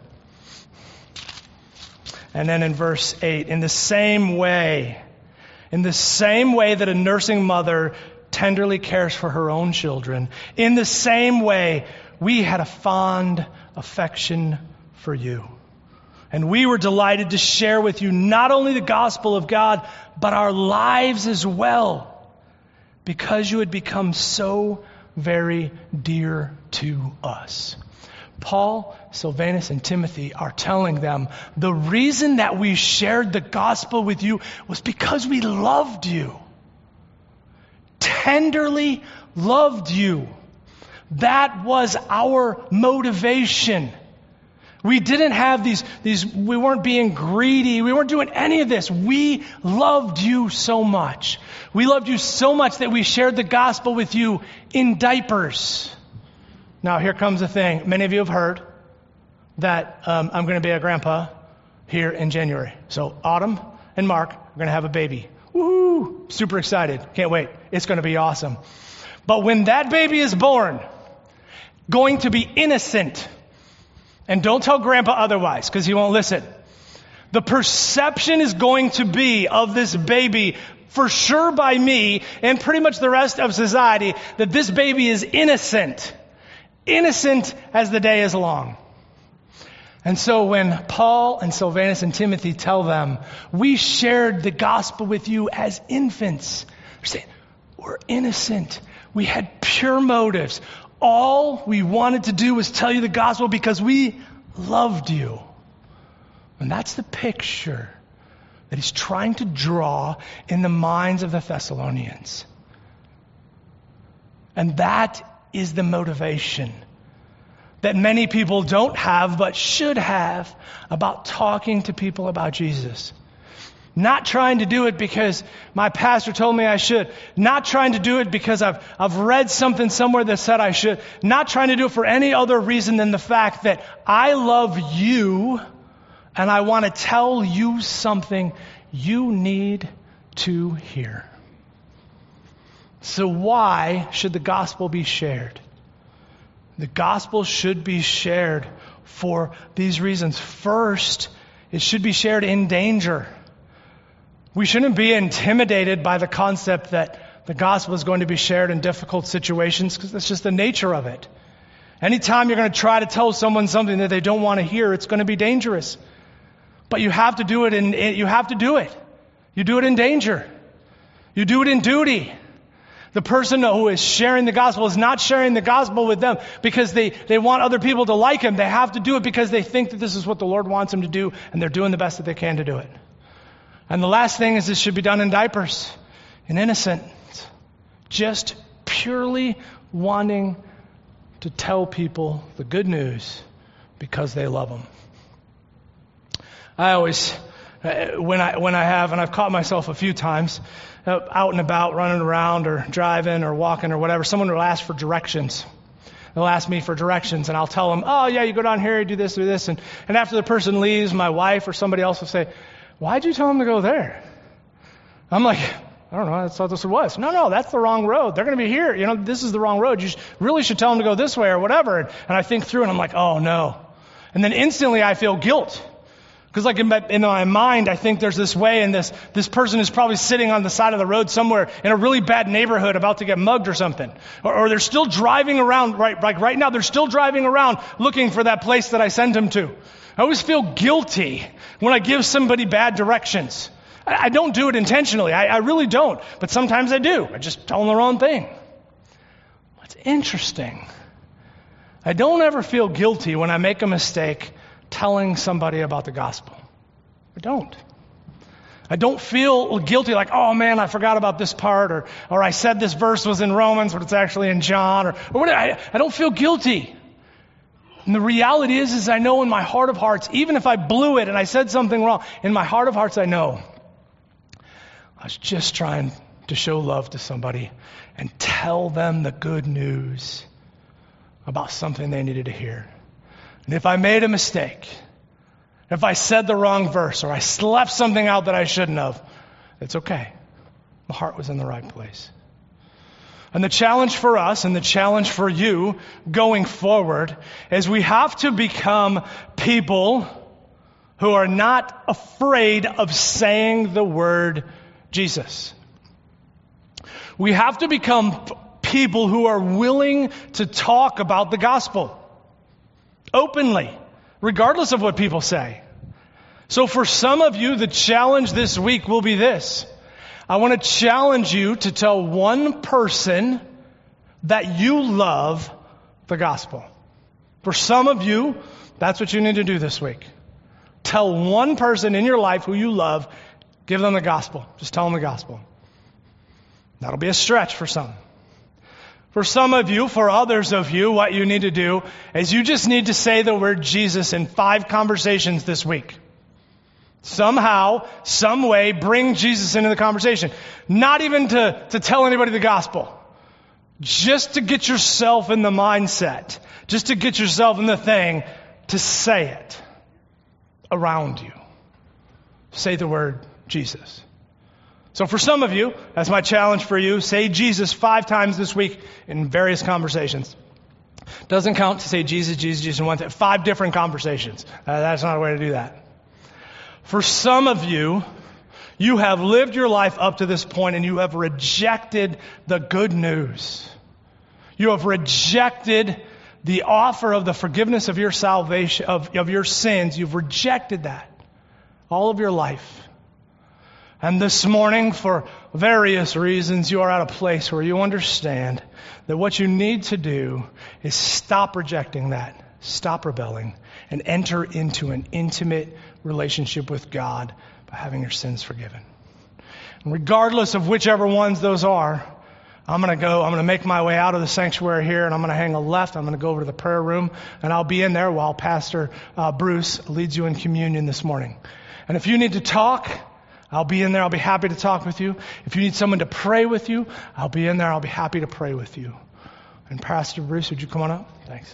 And then in verse 8, in the same way that a nursing mother tenderly cares for her own children, in the same way we had a fond affection for you. And we were delighted to share with you not only the gospel of God, but our lives as well, because you had become so very dear to us. Paul, Silvanus, and Timothy are telling them the reason that we shared the gospel with you was because we loved you. Tenderly loved you. That was our motivation. We didn't have these, we weren't being greedy. We weren't doing any of this. We loved you so much. We loved you so much that we shared the gospel with you in diapers. Now, here comes the thing. Many of you have heard that I'm going to be a grandpa here in January. So Autumn and Mark are going to have a baby. Woohoo! Super excited. Can't wait. It's going to be awesome. But when that baby is born, going to be innocent, and don't tell Grandpa otherwise, because he won't listen. The perception is going to be of this baby, for sure by me and pretty much the rest of society, that this baby is innocent. Innocent as the day is long. And so when Paul and Silvanus and Timothy tell them, we shared the gospel with you as infants, they're saying, we're innocent. We had pure motives. All we wanted to do was tell you the gospel because we loved you. And that's the picture that he's trying to draw in the minds of the Thessalonians. And that is the motivation that many people don't have but should have about talking to people about Jesus. Not trying to do it because my pastor told me I should. Not trying to do it because I've read something somewhere that said I should. Not trying to do it for any other reason than the fact that I love you and I want to tell you something you need to hear. So why should the gospel be shared? The gospel should be shared for these reasons. First, it should be shared in danger. We shouldn't be intimidated by the concept that the gospel is going to be shared in difficult situations, because that's just the nature of it. Anytime you're going to try to tell someone something that they don't want to hear, it's going to be dangerous. But you have to do it you have to do it. You do it in danger. You do it in duty. The person who is sharing the gospel is not sharing the gospel with them because they want other people to like him. They have to do it because they think that this is what the Lord wants them to do, and they're doing the best that they can to do it. And the last thing is this should be done in diapers, in innocent, just purely wanting to tell people the good news because they love them. I always, when I have, and I've caught myself a few times, out and about, running around or driving or walking or whatever, someone will ask for directions. They'll ask me for directions, and I'll tell them, oh yeah, you go down here, you do this, and after the person leaves, my wife or somebody else will say, why'd you tell them to go there? I'm like, I don't know, I thought this was. No, that's the wrong road. They're going to be here. This is the wrong road. You really should tell them to go this way or whatever. And I think through, and I'm like, oh no. And then instantly I feel guilt. Because like in my mind, I think there's this way, and this person is probably sitting on the side of the road somewhere in a really bad neighborhood about to get mugged or something. Or they're still driving around, right now, they're still driving around looking for that place that I sent them to. I always feel guilty when I give somebody bad directions. I don't do it intentionally. I really don't. But sometimes I do. I just tell them the wrong thing. What's interesting I don't ever feel guilty when I make a mistake telling somebody about the gospel. I don't. I don't feel guilty like, oh man, I forgot about this part, or I said this verse was in Romans, but it's actually in John, or whatever. I don't feel guilty. And the reality is I know in my heart of hearts, even if I blew it and I said something wrong, in my heart of hearts I know I was just trying to show love to somebody and tell them the good news about something they needed to hear. And if I made a mistake, if I said the wrong verse or I left something out that I shouldn't have, it's okay. My heart was in the right place. And the challenge for us and the challenge for you going forward is we have to become people who are not afraid of saying the word Jesus. We have to become people who are willing to talk about the gospel openly, regardless of what people say. So for some of you, the challenge this week will be this. I want to challenge you to tell one person that you love the gospel. For some of you, that's what you need to do this week. Tell one person in your life who you love, give them the gospel. Just tell them the gospel. That'll be a stretch for some. For some of you, for others of you, what you need to do is you just need to say the word Jesus in 5 conversations this week. Somehow, some way, bring Jesus into the conversation. Not even to tell anybody the gospel. Just to get yourself in the mindset. Just to get yourself in the thing to say it around you. Say the word Jesus. So for some of you, that's my challenge for you. Say Jesus 5 times this week in various conversations. Doesn't count to say Jesus, Jesus, Jesus in one time. 5 different conversations. That's not a way to do that. For some of you, you have lived your life up to this point and you have rejected the good news. You have rejected the offer of the forgiveness of your salvation, of your sins. You've rejected that all of your life. And this morning, for various reasons, you are at a place where you understand that what you need to do is stop rejecting that, stop rebelling, and enter into an intimate relationship with God by having your sins forgiven. And regardless of whichever ones those are, I'm going to make my way out of the sanctuary here, and I'm going to hang a left. I'm going to go over to the prayer room, and I'll be in there while Pastor Bruce leads you in communion this morning. And if you need to talk, I'll be in there. I'll be happy to talk with you. If you need someone to pray with you, I'll be in there. I'll be happy to pray with you. And Pastor Bruce, would you come on up? Thanks.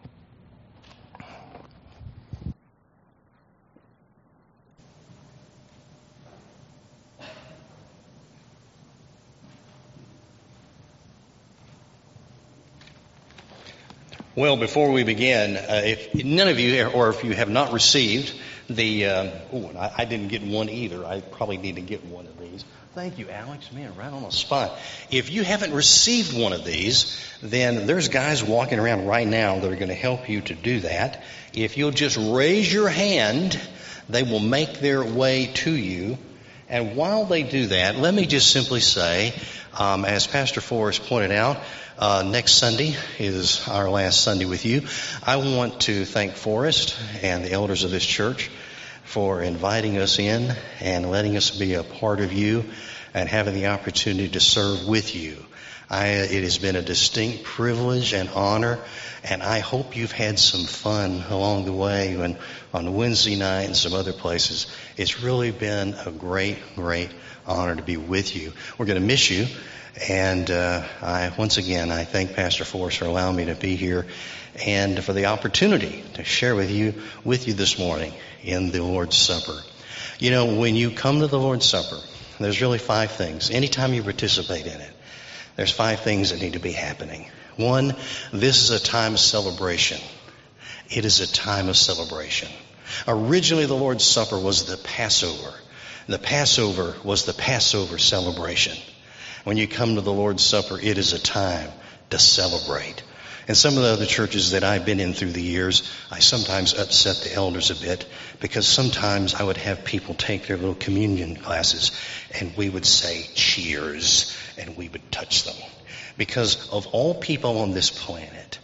Well, before we begin, if none of you, or if you have not received I didn't get one either. I probably need to get one of these. Thank you, Alex. Man, right on the spot. If you haven't received one of these, then there's guys walking around right now that are going to help you to do that. If you'll just raise your hand, they will make their way to you. And while they do that, let me just simply say, as Pastor Forrest pointed out, next Sunday is our last Sunday with you. I want to thank Forrest and the elders of this church for inviting us in and letting us be a part of you and having the opportunity to serve with you. It has been a distinct privilege and honor, and I hope you've had some fun along the way and on Wednesday night and some other places. It's really been a great, great honor to be with you. We're going to miss you. And once again, I thank Pastor Forrest for allowing me to be here and for the opportunity to share with you this morning in the Lord's Supper. You know, when you come to the Lord's Supper, there's really 5 things. Anytime you participate in it, there's 5 things that need to be happening. 1, this is a time of celebration. It is a time of celebration. Originally, the Lord's Supper was the Passover. The Passover was the Passover celebration. When you come to the Lord's Supper, it is a time to celebrate. And some of the other churches that I've been in through the years, I sometimes upset the elders a bit because sometimes I would have people take their little communion glasses and we would say cheers and we would touch them. Because of all people on this planet,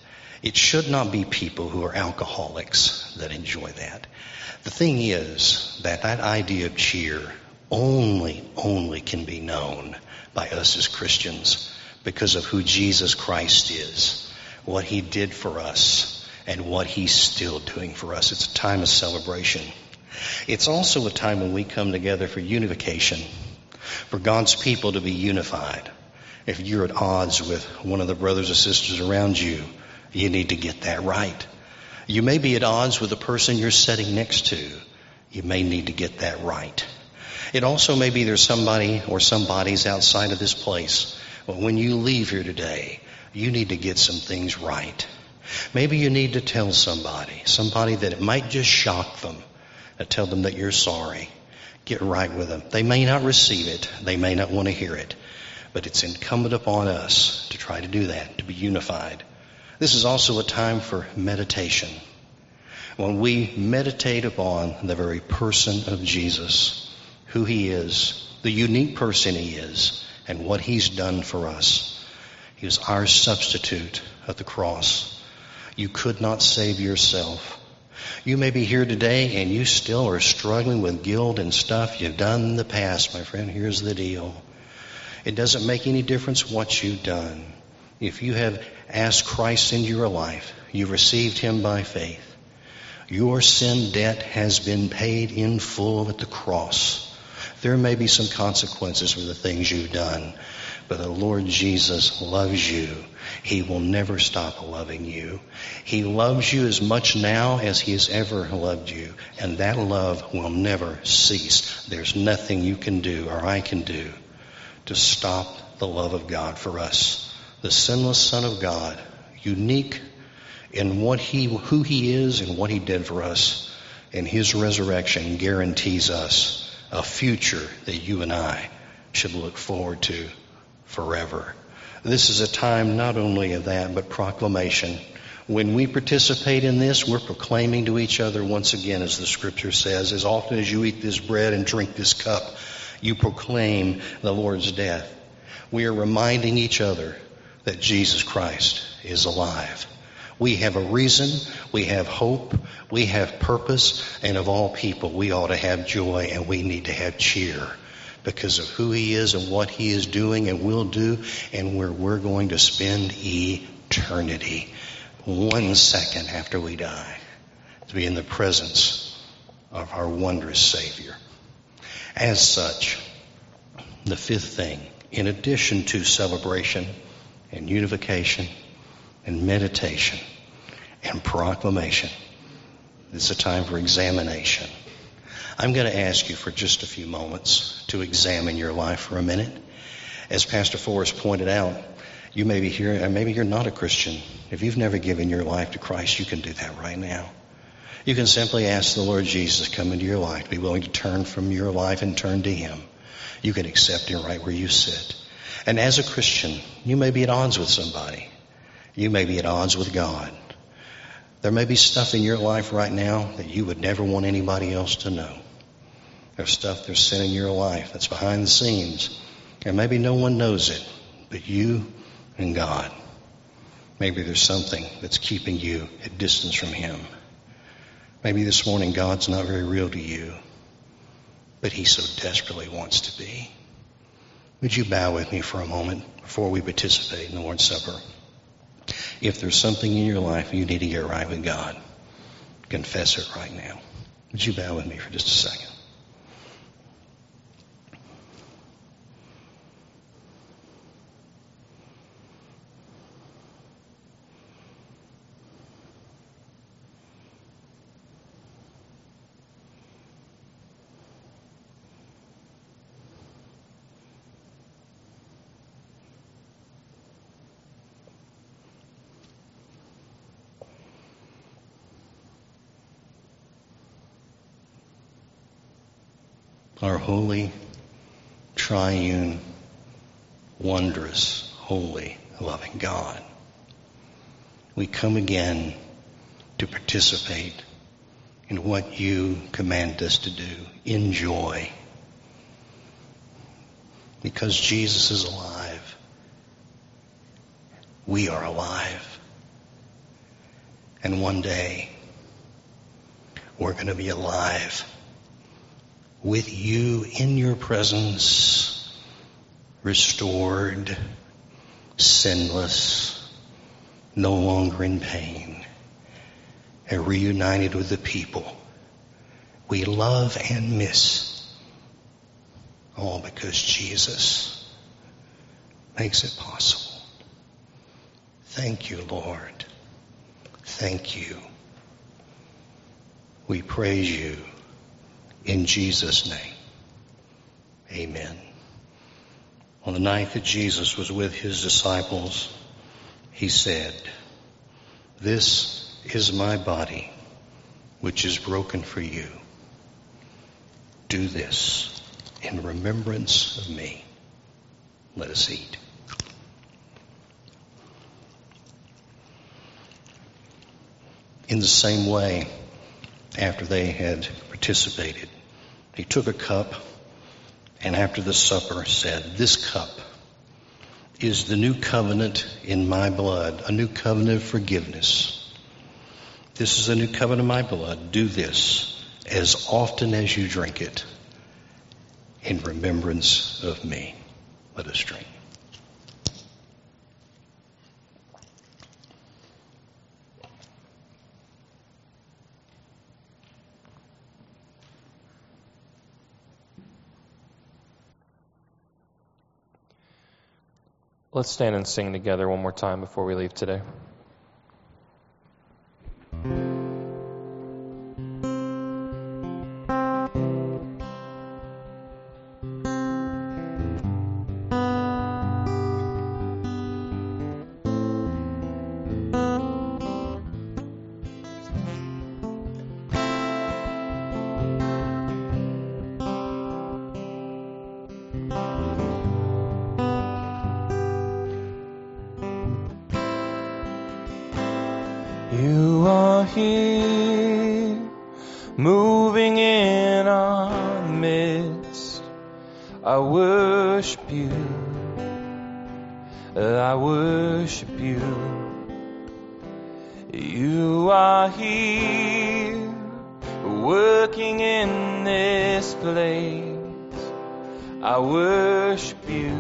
It should not be people who are alcoholics that enjoy that. The thing is that idea of cheer only can be known by us as Christians because of who Jesus Christ is, what he did for us, and what he's still doing for us. It's a time of celebration. It's also a time when we come together for unification, for God's people to be unified. If you're at odds with one of the brothers or sisters around you, you need to get that right. You may be at odds with the person you're sitting next to. You may need to get that right. It also may be there's somebody or somebody's outside of this place. But when you leave here today, you need to get some things right. Maybe you need to tell somebody that it might just shock them, tell them that you're sorry. Get right with them. They may not receive it. They may not want to hear it. But it's incumbent upon us to try to do that, to be unified. This is also a time for meditation. When we meditate upon the very person of Jesus, who he is, the unique person he is, and what he's done for us. He was our substitute at the cross. You could not save yourself. You may be here today and you still are struggling with guilt and stuff you've done in the past. My friend, here's the deal. It doesn't make any difference what you've done. If you have asked Christ into your life, you've received him by faith, your sin debt has been paid in full at the cross. There may be some consequences for the things you've done, but the Lord Jesus loves you. He will never stop loving you. He loves you as much now as he has ever loved you, and that love will never cease. There's nothing you can do or I can do to stop the love of God for us. The sinless Son of God, unique in who he is and what he did for us, and his resurrection guarantees us a future that you and I should look forward to forever. This is a time not only of that, but proclamation. When we participate in this, we're proclaiming to each other once again, as the scripture says, as often as you eat this bread and drink this cup, you proclaim the Lord's death. We are reminding each other that Jesus Christ is alive. We have a reason, we have hope, we have purpose, and of all people, we ought to have joy and we need to have cheer because of who he is and what he is doing and will do and where we're going to spend eternity. 1 second after we die, to be in the presence of our wondrous Savior. As such, the fifth thing, in addition to celebration and unification and meditation and proclamation, it's a time for examination. I'm going to ask you for just a few moments to examine your life for a minute. As Pastor Forrest pointed out, you may be here and maybe you're not a Christian. If you've never given your life to Christ, you can do that right now. You can simply ask the Lord Jesus to come into your life, be willing to turn from your life and turn to him. You can accept him right where you sit. And as a Christian, you may be at odds with somebody. You may be at odds with God. There may be stuff in your life right now that you would never want anybody else to know. There's stuff, there's sin in your life that's behind the scenes. And maybe no one knows it, but you and God. Maybe there's something that's keeping you at distance from him. Maybe this morning God's not very real to you, but he so desperately wants to be. Would you bow with me for a moment before we participate in the Lord's Supper? If there's something in your life you need to get right with God, confess it right now. Would you bow with me for just a second? Our holy, triune, wondrous, holy, loving God. We come again to participate in what you command us to do in joy. Because Jesus is alive, we are alive. And one day, we're going to be alive with you in your presence, restored, sinless, no longer in pain, and reunited with the people we love and miss, all because Jesus makes it possible. Thank you, Lord. Thank you. We praise you in Jesus' name. Amen. On the night that Jesus was with his disciples, he said, "This is my body, which is broken for you. Do this in remembrance of me." Let us eat. In the same way, after they had participated, he took a cup and after the supper said, "This cup is the new covenant in my blood, a new covenant of forgiveness. This is a new covenant in my blood. Do this as often as you drink it in remembrance of me." Let us drink. Let's stand and sing together one more time before we leave today. You are here, moving in our midst. I worship you. I worship you. You are here, working in this place. I worship you.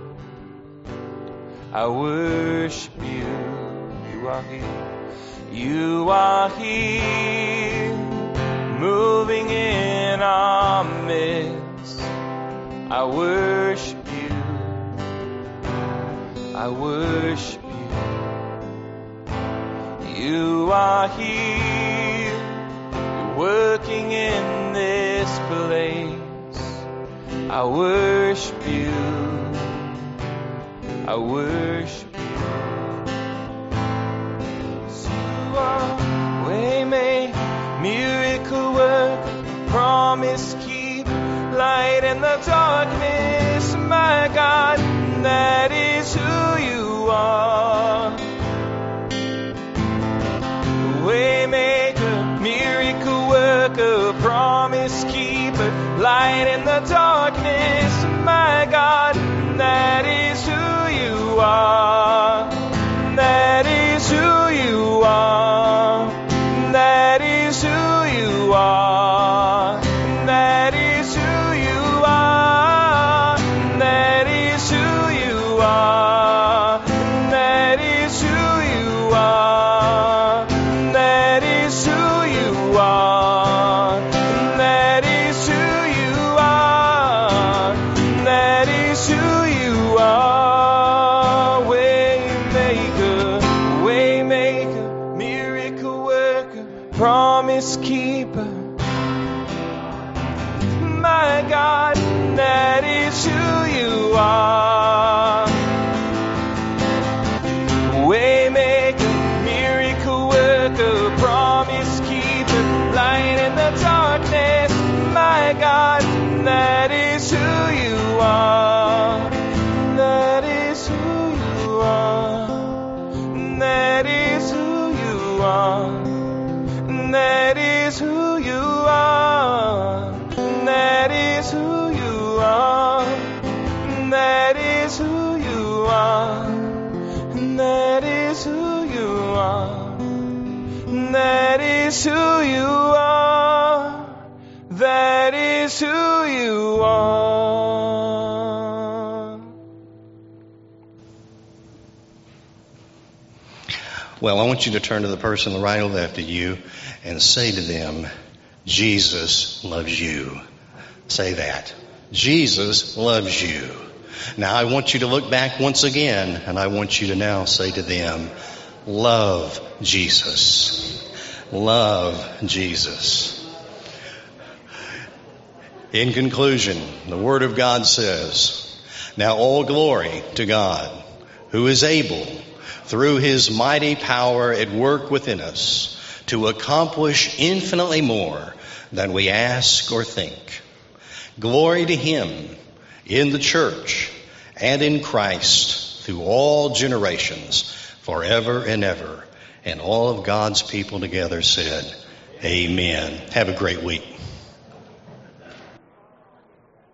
I worship you. You are here. You are here, moving in our midst. I worship you. I worship you. You are here, you're working in this place. I worship you. I worship you. Waymaker, miracle worker, promise keep, light in the darkness, my God, that is who you are. Waymaker, miracle worker, promise keeper, light in the darkness, my God, that is who you are. That is who you are. That is who you are. That is who you are. That is who you are. That is who you are. That is who you are. That is who you are. That is who you are. Waymaker, miracle worker, promise keeper, my God, that is who you are. Waymaker, miracle worker, promise keeper, light in the darkness, my God, that is who you are. That is who you are. That is who you are. That is who you are. That is who you are. That is who you are. That is who you are. That is who you are. That is who you are. Well, I want you to turn to the person right or left of you and say to them, Jesus loves you. Say that. Jesus loves you. Now I want you to look back once again, and I want you to now say to them, love Jesus. Love Jesus. In conclusion, the Word of God says, now all glory to God, who is able, through His mighty power at work within us, to accomplish infinitely more than we ask or think. Glory to Him in the church and in Christ through all generations, forever and ever. And all of God's people together said, amen. Have a great week.